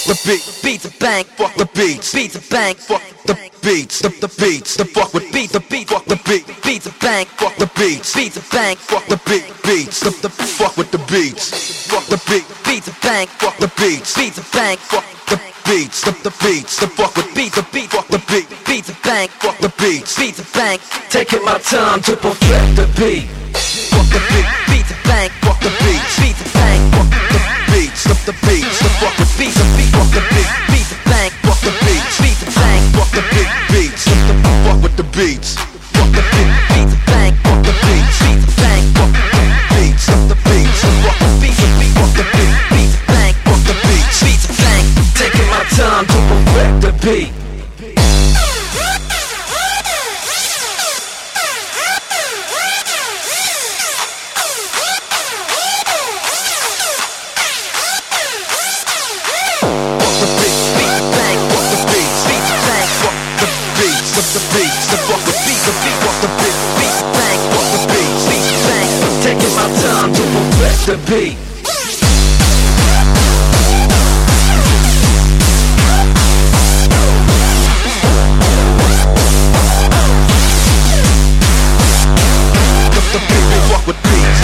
the beats and bang, fuck the beats and bang, fuck the beats, the beats, the fuck with beat, fuck the beats and bang, fuck the beats and bang, fuck the beats, the fuck with the beats, fuck the beats and bang, fuck the beats and bang, fuck the beats, the fuck with beat, fuck the beats and bang, fuck the beats and bang, Taking my time to perfect the beat. fuck the beats and bang, fuck the beats and bang, fuck the beats, the fuck with beat, fuck the beats and bang, fuck the beats and bang, fuck the beats, the fuck with the beats, fuck the beats and bang, fuck the beats and bang, fuck the beats, the fuck with beat, fuck the beats and bang, fuck the beats and bang, Taking my time to perfect the beat. the beats, the fuck with beats, the beat, fuck the beats, bang, fuck the beats, bang. Taking my time to perfect the beat. The beat, fuck with beats,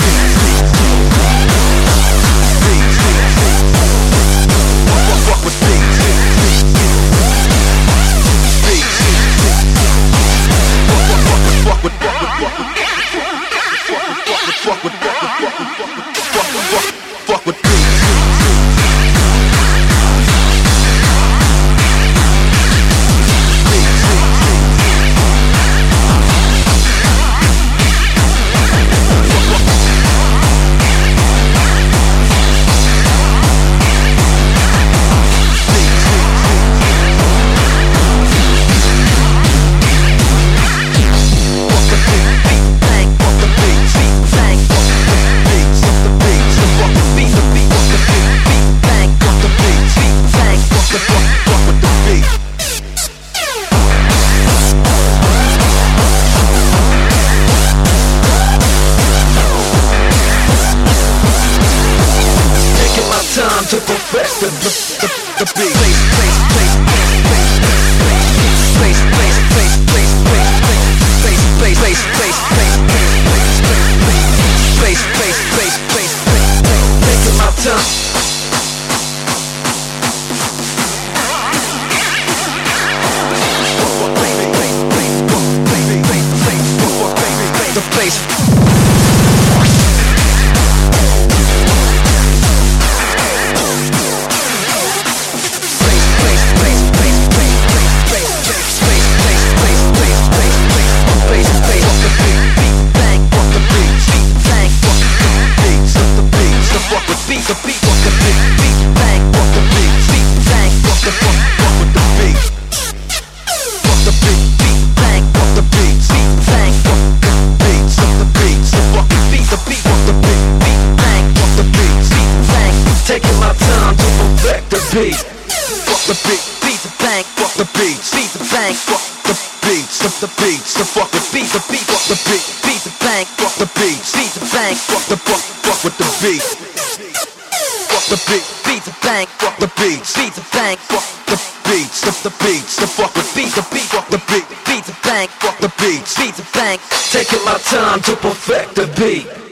fuck with beats, fuck with beats. Time to perfect the beat. Taking my time. The bass. The beat, fuck the beat, bang, fuck the beat, bang, fuck the fuck with the beat. Fuck the beat, bang, fuck the beat, bang, fuck the beats, the fuck the beat, fuck the beat, bang, fuck the beats, bang. Taking my time to perfect the beat. Fuck the beat, bang, fuck the beats, bang, fuck the beats, the fuck with beat, fuck the beat, bang, fuck the beats, bang, fuck the fuck with the beat. The beats and bang, fuck the beats and bang, fuck the beats, the fuck with beat, fuck the beats and bang, fuck the beats and bang. Taking my time to perfect the beat.